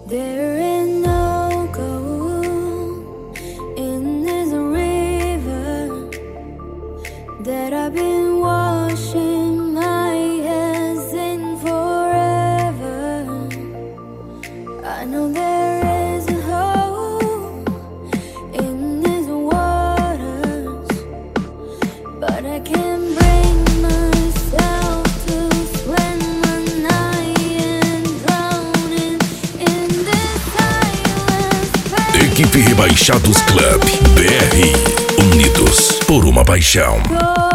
There is no gold in this river that I've been washing my hands in forever. I know there is a hope in these waters, but I can't bring myself to swim when I am drowning in this silence. Equipe Rebaixados Club BR, unidos por uma paixão.